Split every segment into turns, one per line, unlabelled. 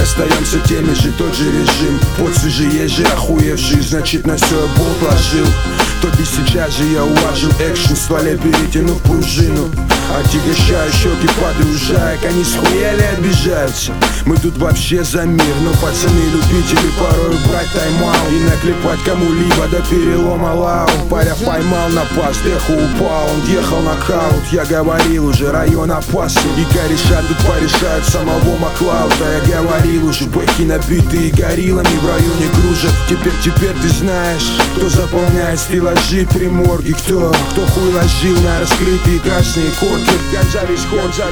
остаемся теми же, тот же режим. Поцы же есть же охуевший, значит на все я болт ложил. Только сейчас же я уважил экшен, в стволе перетянув пружину. Отягощаю щеки, подружаек, они схуяли обижаются. Мы тут вообще за мир, но пацаны-любители порой брать тайм-аут и наклепать кому-либо до перелома лау. Паря поймал на пас, эхо упал, он ехал нокаут. Я говорил уже, район опасен, и кореша тут порешают самого Маклаута. Я говорил уже, бэки набитые гориллами в районе кружат. Теперь ты знаешь, кто заполняет стеллажи приморги, кто хуй ложил на раскрытые красные корки. Гонзалес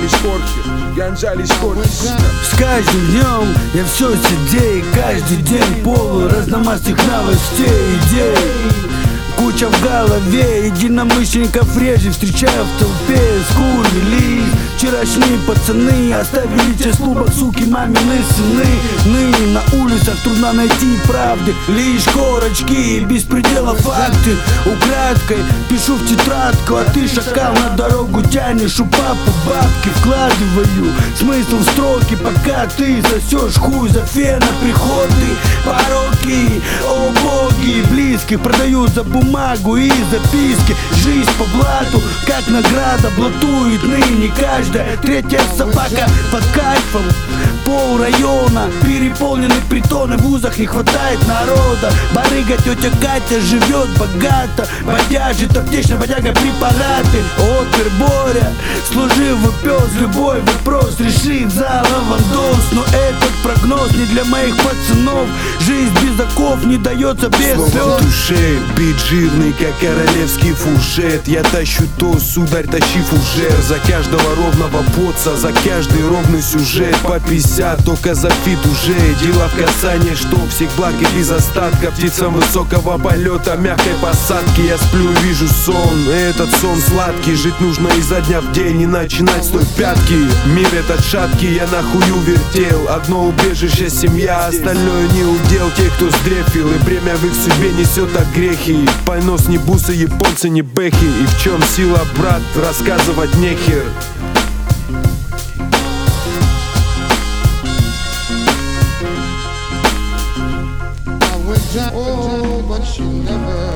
Хорки.
С каждым днем я все сидей, каждый день полу разномастных новостей, идей. Куча в голове, единомышленников реже встречаю в толпе. Скурвились вчерашние пацаны, оставили те с клуба, суки, мамины сыны. Ныне на улицах трудно найти правды, лишь корочки и беспредела факты. Украдкой пишу в тетрадку, а ты, шакал, на дорогу тянешь. У папы бабки вкладываю смысл в строки, пока ты сосешь хуй за фена. Приходы, пороки, о боги, близких продают за бумагу и записки. Жизнь по блату, как награда, блатует ныне каждая третья собака под кайфом. Пол района переполнены притоны, в вузах не хватает народа. Барыга тетя Катя живет богато, бодяжит аптечная бодяга препараты. Опер Боря, служивый пес, любой вопрос решит за лавандос. Но этот прогноз не для моих пацанов, жизнь без оков не дается без слез.
Слово в душе, бит жирный, как королевский фуршет. Я тащу то, сударь, тащи фужер. За каждого ровного поца, за каждый ровный сюжет. По 50, только за фит уже. Дела в касании, что всех благ и без остатка. Птицам высокого полета, мягкой посадки. Я сплю и вижу сон, этот сон сладкий. Жить нужно изо дня в день, не начинать с той пятки. Мир этот шаткий, я нахую вертел. Одно убежище семья, остальное не удел тех, кто сдрефил. И бремя в их судьбе несет от грехи. Понос не бусы, японцы не бэхи. И в чем сила, брат, рассказывать нехер.
Oh, but she never